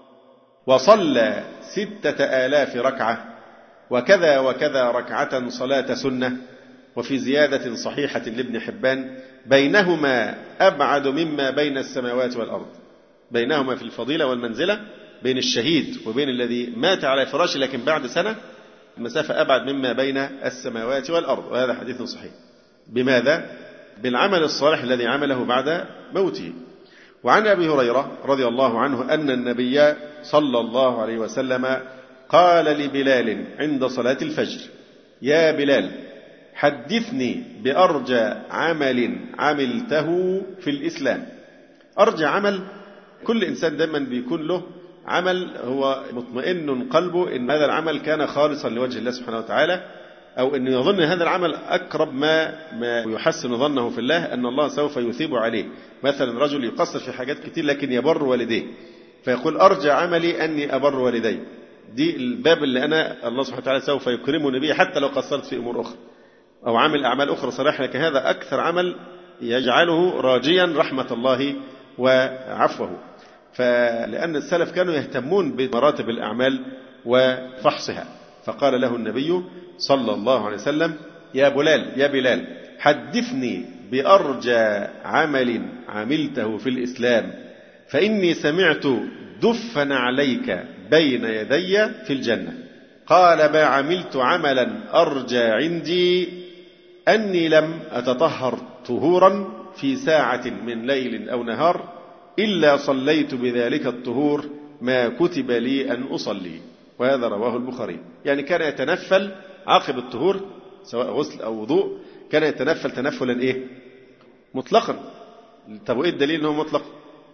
وصلى ستة آلاف ركعة وكذا وكذا ركعة صلاة سنة. وفي زيادة صحيحة لابن حبان بينهما أبعد مما بين السماوات والأرض. بينهما في الفضيلة والمنزلة بين الشهيد وبين الذي مات على فراشه لكن بعد سنة المسافة أبعد مما بين السماوات والأرض. وهذا حديث صحيح. بماذا؟ بالعمل الصالح الذي عمله بعد موته. وعن أبي هريرة رضي الله عنه أن النبي صلى الله عليه وسلم قال لبلال عند صلاة الفجر يا بلال حدثني بأرجى عمل عملته في الإسلام. أرجى عمل كل إنسان دائما بيكون له عمل هو مطمئن قلبه إن هذا العمل كان خالصا لوجه الله سبحانه وتعالى أو أنه يظن هذا العمل أقرب ما, ما يحسن ظنه في الله أن الله سوف يثيب عليه. مثلا رجل يقصر في حاجات كتير لكن يبر والديه فيقول أرجى عملي أني أبر والدي. دي الباب اللي أنا الله سبحانه وتعالى سوف يكرمني به حتى لو قصرت في أمور أخرى أو عمل أعمال أخرى صراحة لكن هذا أكثر عمل يجعله راجيا رحمة الله وعفوه. فلأن السلف كانوا يهتمون بمراتب الأعمال وفحصها. فقال له النبي صلى الله عليه وسلم يا بلال يا بلال حدثني بأرجى عمل عملته في الإسلام فإني سمعت دفا عليك بين يدي في الجنة. قال ما عملت عملا أرجى عندي أني لم أتطهر طهورا في ساعة من ليل أو نهار إلا صليت بذلك الطهور ما كتب لي أن أصلي. وهذا رواه البخاري. يعني كان يتنفل عقب الطهور سواء غسل أو وضوء كان يتنفل تنفلا إيه مطلقا. طب وإيه الدليل أنه مطلق؟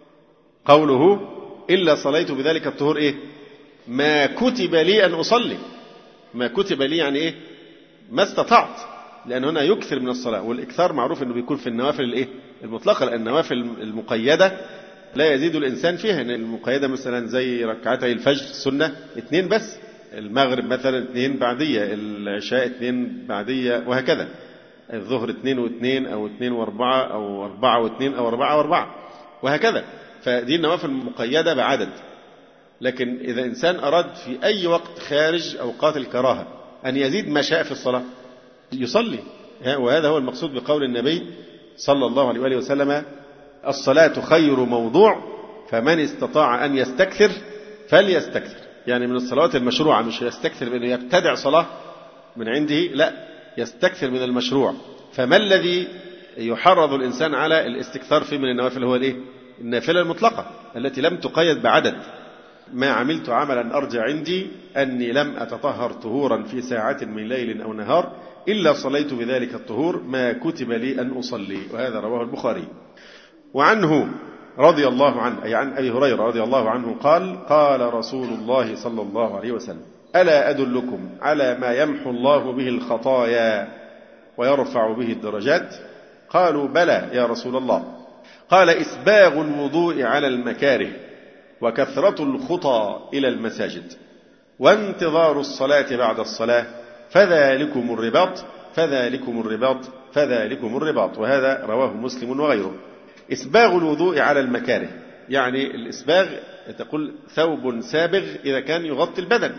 قوله إلا صليت بذلك الطهور إيه ما كتب لي أن أصلي. ما كتب لي يعني إيه ما استطعت لأن هنا يكثر من الصلاة. والإكثار معروف أنه بيكون في النوافل الإيه المطلقة لأن النوافل المقيدة لا يزيد الإنسان فيها. المقيدة مثلا زي ركعتي الفجر سنة اثنين بس المغرب مثلا اثنين بعدية العشاء اثنين بعدية وهكذا الظهر اثنين واثنين أو اثنين واربعة أو أربعة واثنين أو أربعة واربعة وهكذا. فدي النوافل مقيدة بعدد. لكن إذا إنسان أراد في أي وقت خارج أوقات الكراهة أن يزيد ما شاء في الصلاة يصلي. وهذا هو المقصود بقول النبي صلى الله عليه وسلم الصلاة خير موضوع فمن استطاع أن يستكثر فليستكثر. يعني من الصلوات المشروعة مش يستكثر بأنه يبتدع صلاة من عنده لا يستكثر من المشروع. فما الذي يحرض الإنسان على الاستكثار فيه من النوافل هو الإيه النافلة المطلقة التي لم تقيد بعدد. ما عملت عملا أرجى عندي أني لم أتطهر طهورا في ساعة من ليل أو نهار إلا صليت بذلك الطهور ما كتب لي أن أصلي. وهذا رواه البخاري. وعنه رضي الله عنه أي عن أبي هريرة رضي الله عنه قال قال رسول الله صلى الله عليه وسلم ألا أدلكم على ما يمحو الله به الخطايا ويرفع به الدرجات؟ قالوا بلى يا رسول الله. قال إسباغ الوضوء على المكاره وكثرة الخطى إلى المساجد وانتظار الصلاة بعد الصلاة فذلكم الرباط فذلكم الرباط فذلكم الرباط. وهذا رواه مسلم وغيره. إسباغ الوضوء على المكاره، يعني الإسباغ تقول ثوب سابغ إذا كان يغطي البدن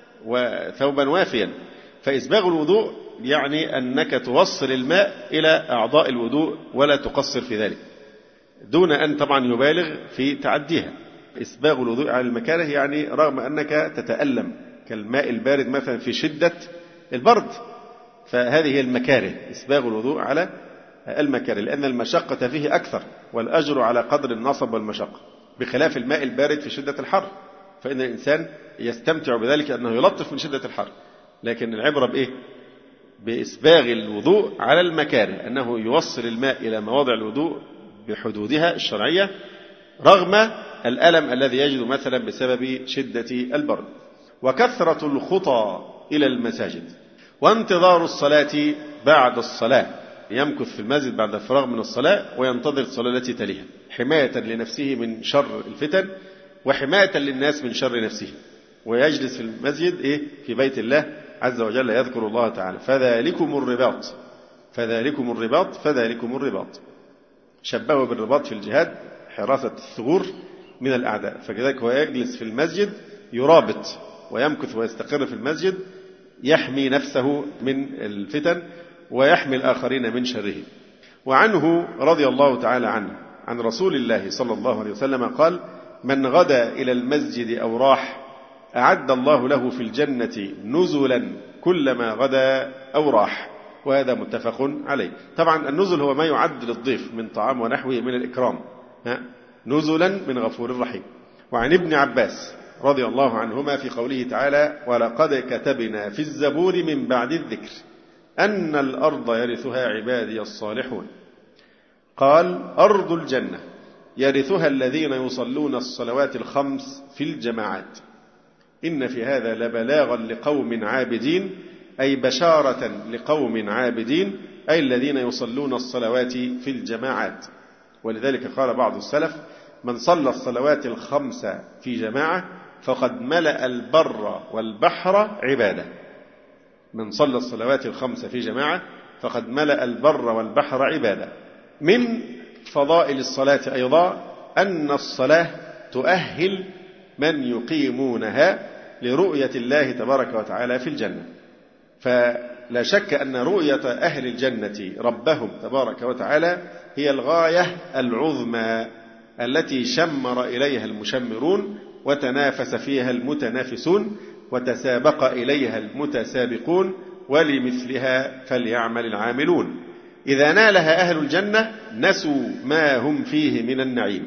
وثوبا وافيا، فإسباغ الوضوء يعني أنك توصل الماء إلى أعضاء الوضوء ولا تقصر في ذلك، دون أن طبعا يبالغ في تعديها. إسباغ الوضوء على المكاره يعني رغم أنك تتألم كالماء البارد مثلا في شدة البرد، فهذه هي المكاره، إسباغ الوضوء على المكاره، لأن المشقة فيه أكثر والأجر على قدر النصب والمشقة، بخلاف الماء البارد في شدة الحر، فإن الإنسان يستمتع بذلك أنه يلطف من شدة الحر. لكن العبرة بإيه؟ بإسباغ الوضوء على المكاره، أنه يوصل الماء إلى مواضع الوضوء بحدودها الشرعية رغم الألم الذي يجد مثلا بسبب شدة البرد. وكثرة الخطى إلى المساجد، وانتظار الصلاة بعد الصلاة، يمكث في المسجد بعد الفراغ من الصلاة وينتظر الصلاة التي تليها، حماية لنفسه من شر الفتن وحماية للناس من شر نفسه، ويجلس في المسجد إيه؟ في بيت الله عز وجل يذكر الله تعالى. فذلكم الرباط، فذلكم الرباط، فذلكم الرباط. شبهه بالرباط في الجهاد، حراسة الثغور من الأعداء، فكذلك هو يجلس في المسجد يرابط ويمكث ويستقر في المسجد، يحمي نفسه من الفتن ويحمي الآخرين من شره. وعنه رضي الله تعالى عنه عن رسول الله صلى الله عليه وسلم قال: من غدا إلى المسجد أو راح أعد الله له في الجنة نزلا كلما غدا أو راح. وهذا متفق عليه. طبعا النزل هو ما يعد للضيف من طعام ونحوه من الإكرام، نزلا من غفور رحيم. وعن ابن عباس رضي الله عنهما في قوله تعالى: ولقد كتبنا في الزبور من بعد الذكر أن الأرض يرثها عبادي الصالحون، قال: أرض الجنة يرثها الذين يصلون الصلوات الخمس في الجماعات. إن في هذا لبلاغا لقوم عابدين، أي بشارة لقوم عابدين، أي الذين يصلون الصلوات في الجماعات. ولذلك قال بعض السلف: من صلى الصلوات الخمس في جماعة فقد ملأ البر والبحر عبادة. من صلى الصلوات الخمس في جماعة فقد ملأ البر والبحر عبادة. من فضائل الصلاة أيضا أن الصلاة تؤهل من يقيمونها لرؤية الله تبارك وتعالى في الجنة. فلا شك أن رؤية أهل الجنة ربهم تبارك وتعالى هي الغاية العظمى التي شمر إليها المشمرون وتنافس فيها المتنافسون وتسابق إليها المتسابقون، ولمثلها فليعمل العاملون. إذا نالها أهل الجنة نسوا ما هم فيه من النعيم،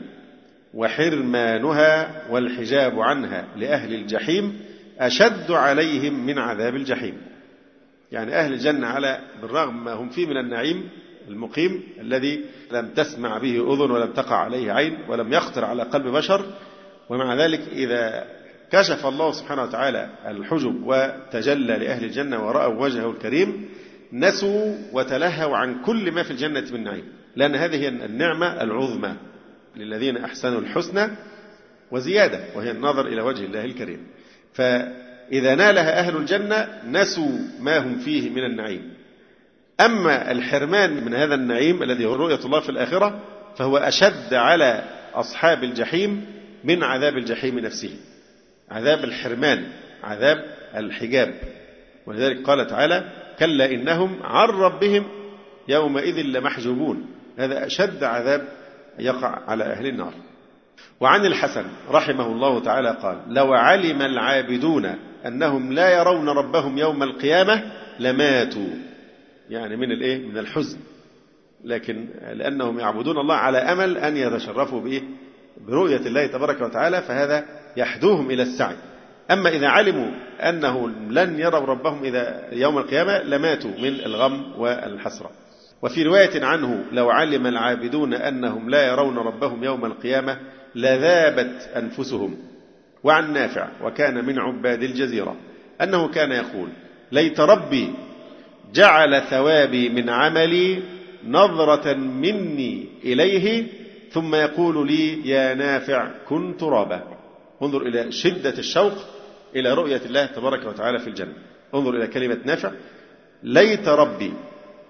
وحرمانها والحجاب عنها لأهل الجحيم أشد عليهم من عذاب الجحيم. يعني أهل الجنة على بالرغم ما هم فيه من النعيم المقيم الذي لم تسمع به أذن ولم تقع عليه عين ولم يخطر على قلب بشر، ومع ذلك إذا كشف الله سبحانه وتعالى الحجب وتجلى لأهل الجنة ورأوا وجهه الكريم نسوا وتلهوا عن كل ما في الجنة من نعيم، لأن هذه هي النعمة العظمى للذين أحسنوا الحسنى وزيادة، وهي النظر إلى وجه الله الكريم. فإذا نالها أهل الجنة نسوا ما هم فيه من النعيم. أما الحرمان من هذا النعيم الذي هو رؤية الله في الآخرة فهو أشد على أصحاب الجحيم من عذاب الجحيم نفسه، عذاب الحرمان، عذاب الحجاب. ولذلك قال تعالى: كلا إنهم عن ربهم يومئذ لمحجوبون. هذا أشد عذاب يقع على أهل النار. وعن الحسن رحمه الله تعالى قال: لو علم العابدون أنهم لا يرون ربهم يوم القيامة لماتوا. يعني من الإيه؟ من الحزن، لكن لأنهم يعبدون الله على أمل أن يتشرفوا بإيه؟ برؤية الله تبارك وتعالى، فهذا يحدوهم إلى السعي. أما إذا علموا أنه لن يروا ربهم إذا يوم القيامة لماتوا من الغم والحسرة. وفي رواية عنه: لو علم العابدون أنهم لا يرون ربهم يوم القيامة لذابت أنفسهم. وعن نافع وكان من عباد الجزيرة أنه كان يقول: ليت ربي جعل ثوابي من عملي نظرة مني إليه ثم يقول لي: يا نافع كن ترابا. انظر إلى شدة الشوق إلى رؤية الله تبارك وتعالى في الجنة. انظر إلى كلمة نافع: ليت ربي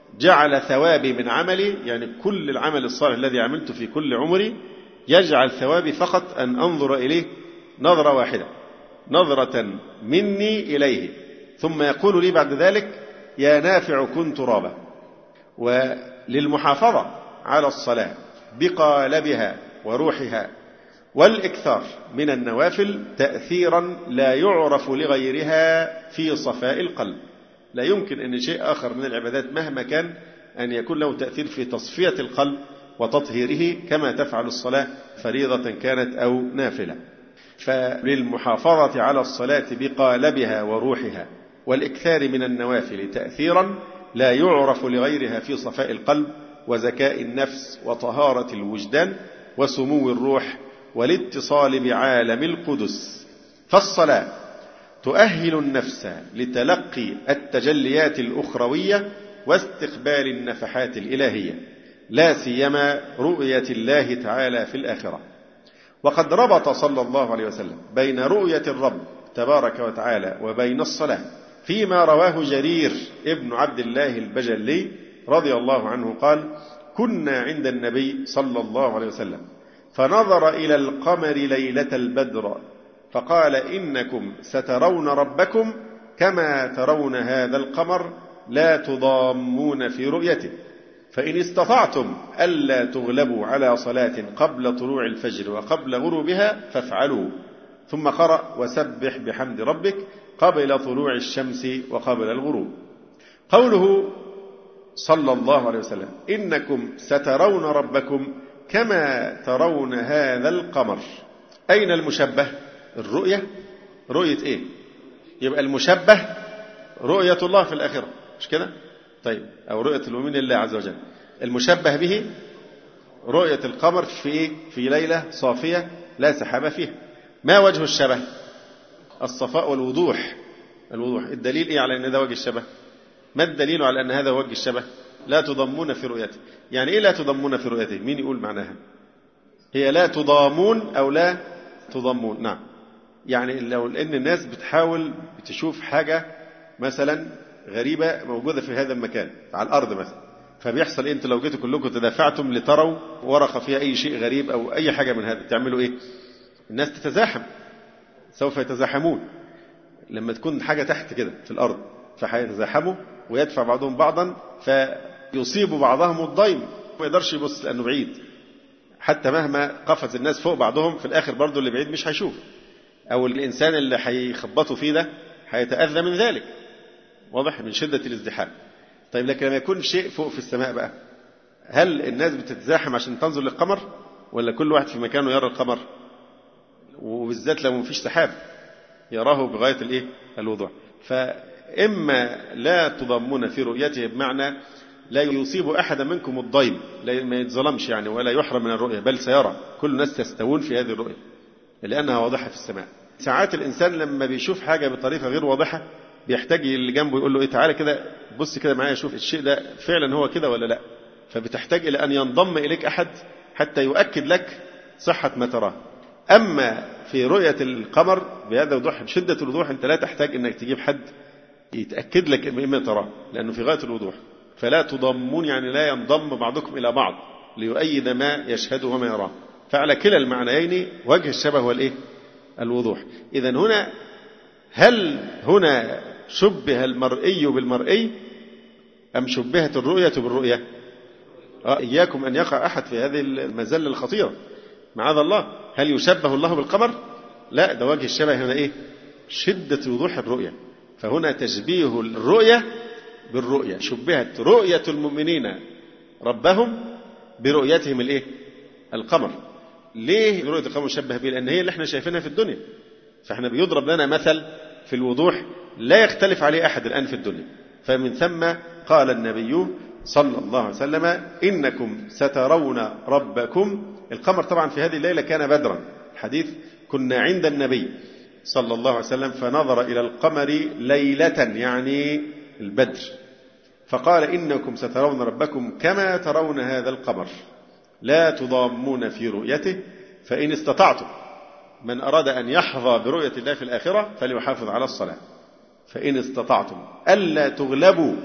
جعل ثوابي من عملي، يعني كل العمل الصالح الذي عملته في كل عمري يجعل ثوابي فقط أن أنظر إليه نظرة واحدة، نظرة مني إليه، ثم يقول لي بعد ذلك يا نافع كن ترابا. وللمحافظة على الصلاة بقالبها وروحها والإكثار من النوافل تأثيرا لا يعرف لغيرها في صفاء القلب. لا يمكن أن شيء آخر من العبادات مهما كان أن يكون له تأثير في تصفية القلب وتطهيره كما تفعل الصلاة فريضة كانت أو نافلة. فللمحافظة على الصلاة بقالبها وروحها والإكثار من النوافل تأثيرا لا يعرف لغيرها في صفاء القلب وزكاء النفس وطهارة الوجدان وسمو الروح والاتصال بعالم القدس. فالصلاة تؤهل النفس لتلقي التجليات الأخروية واستقبال النفحات الإلهية، لا سيما رؤية الله تعالى في الآخرة. وقد ربط صلى الله عليه وسلم بين رؤية الرب تبارك وتعالى وبين الصلاة فيما رواه جرير ابن عبد الله البجلي رضي الله عنه قال: كنا عند النبي صلى الله عليه وسلم فنظر إلى القمر ليلة البدر فقال: إنكم سترون ربكم كما ترون هذا القمر لا تضامون في رؤيته، فإن استطعتم ألا تغلبوا على صلاة قبل طلوع الفجر وقبل غروبها فافعلوا. ثم قرأ: وسبح بحمد ربك قبل طلوع الشمس وقبل الغروب. قوله صلى الله عليه وسلم: إنكم سترون ربكم كما ترون هذا القمر، أين المشبه؟ الرؤية. رؤية إيه؟ يبقى المشبه رؤية الله في الآخرة، مش كده؟ طيب، أو رؤية المؤمن لله عز وجل. المشبه به رؤية القمر في إيه؟ في ليلة صافية لا سحاب فيها. ما وجه الشبه؟ الصفاء والوضوح. الوضوح. الدليل إيه على أن هذا وجه الشبه؟ ما الدليل على أن هذا وجه الشبه؟ لا تضمون في رؤيته. يعني إيه لا تضمون في رؤيته؟ مين يقول معناها؟ هي لا تضامون أو لا تضمون؟ نعم. يعني لو أن الناس بتحاول بتشوف حاجة مثلا غريبة موجودة في هذا المكان على الأرض مثلا، فبيحصل إيه؟ أنتوا لو جيتوا كلكم تدافعتم لتروا ورقة فيها أي شيء غريب أو أي حاجة من هذا، تعملوا إيه؟ الناس تتزاحم، سوف يتزاحمون. لما تكون حاجة تحت كده في الأرض فهيتزاحموا ويدفع بعضهم بعضا فيصيب بعضهم الضيم، ما يقدرش يبص لأنه بعيد. حتى مهما قفز الناس فوق بعضهم في الآخر برضو اللي بعيد مش هيشوف، أو الإنسان اللي هيخبطوا فيه ده هيتأذى من ذلك، واضح، من شدة الازدحام. طيب لكن لما يكون شيء فوق في السماء بقى، هل الناس بتتزاحم عشان تنظر للقمر ولا كل واحد في مكانه يرى القمر؟ وبالذات لو مفيش سحاب يراه بغاية الإيه؟ الوضوح. فإما لا تضمون في رؤيته بمعنى لا يصيب أحد منكم الضيم، لا ما يتظلمش يعني ولا يحرم من الرؤية، بل سيرى كل الناس تستوون في هذه الرؤية لأنها واضحة في السماء. ساعات الإنسان لما بيشوف حاجة بطريقة غير واضحة بيحتاج اللي جنبه يقول له إيه، تعالى كده بص كده معايا شوف الشيء ده فعلا هو كده ولا لا. فبتحتاج إلى أن ينضم إليك أحد حتى يؤكد لك صحة ما تراه. أما في رؤية القمر بهذا وضوح بشدة الوضوح أنت لا تحتاج أنك تجيب حد يتأكد لك مما تراه لأنه في غاية الوضوح. فلا تضمون يعني لا ينضم بعضكم إلى بعض ليؤيد ما يشهده وما يراه. فعلى كلا المعنيين وجه الشبه والإيه؟ الوضوح. إذن هنا هل هنا شبه المرئي بالمرئي أم شبهت الرؤية بالرؤية؟ آه إياكم أن يقع أحد في هذه المزلة الخطيرة معاذ الله. هل يشبه الله بالقمر؟ لا، ده وجه الشبه هنا إيه؟ شدة وضوح الرؤية. فهنا تشبيه الرؤية بالرؤية، شبهت رؤية المؤمنين ربهم برؤيتهم الإيه؟ القمر. ليه رؤية القمر مشبه به؟ لأن هي اللي احنا شايفينها في الدنيا، فاحنا بيضرب لنا مثل في الوضوح لا يختلف عليه أحد الآن في الدنيا. فمن ثم قال النبي صلى الله عليه وسلم: إنكم سترون ربكم. القمر طبعا في هذه الليلة كان بدرا، الحديث كنا عند النبي صلى الله عليه وسلم فنظر إلى القمر ليلة يعني البدر فقال: إنكم سترون ربكم كما ترون هذا القمر لا تضامون في رؤيته، فإن استطعتم، من أراد أن يحظى برؤية الله في الآخرة فليحافظ على الصلاة، فإن استطعتم ألا تغلبوا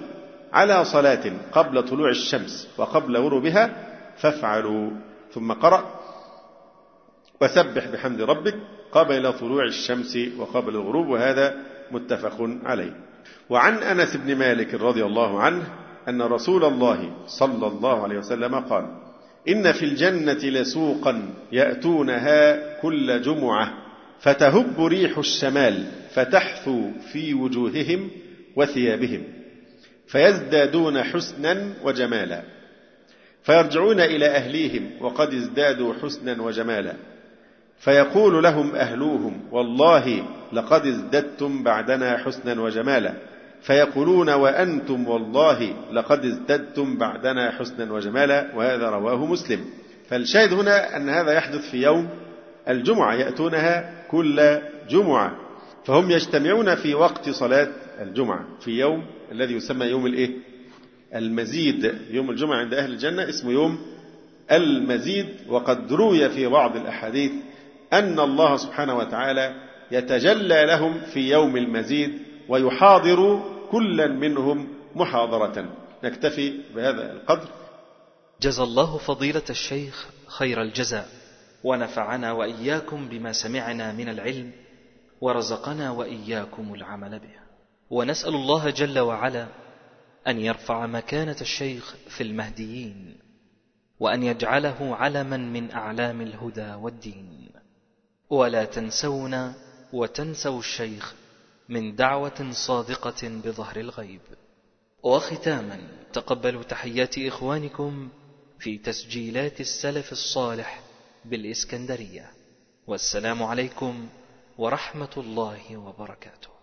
على صلاة قبل طلوع الشمس وقبل غروبها فافعلوا. ثم قرأ وسبح بحمد ربك قبل طلوع الشمس وقبل الغروب، وهذا متفق عليه. وعن أنس بن مالك رضي الله عنه أن رسول الله صلى الله عليه وسلم قال: إن في الجنة لسوقا يأتونها كل جمعة فتهب ريح الشمال فتحثو في وجوههم وثيابهم فيزدادون حسنا وجمالا، فيرجعون إلى أهليهم وقد ازدادوا حسنا وجمالا، فيقول لهم أهلوهم: والله لقد ازددتم بعدنا حسنا وجمالا، فيقولون: وأنتم والله لقد ازددتم بعدنا حسنا وجمالا. وهذا رواه مسلم. فالشاهد هنا أن هذا يحدث في يوم الجمعة، يأتونها كل جمعة، فهم يجتمعون في وقت صلاة الجمعة في يوم الذي يسمى يوم الإيه؟ المزيد. يوم الجمعة عند أهل الجنة اسمه يوم المزيد. وقد روي في بعض الأحاديث أن الله سبحانه وتعالى يتجلى لهم في يوم المزيد ويحاضر كلا منهم محاضرة. نكتفي بهذا القدر. جزى الله فضيلة الشيخ خير الجزاء، ونفعنا وإياكم بما سمعنا من العلم، ورزقنا وإياكم العمل به. ونسأل الله جل وعلا أن يرفع مكانة الشيخ في المهديين، وأن يجعله علما من أعلام الهدى والدين. ولا تنسونا وتنسوا الشيخ من دعوة صادقة بظهر الغيب. وختاما، تقبلوا تحيات إخوانكم في تسجيلات السلف الصالح بالإسكندرية، والسلام عليكم ورحمة الله وبركاته.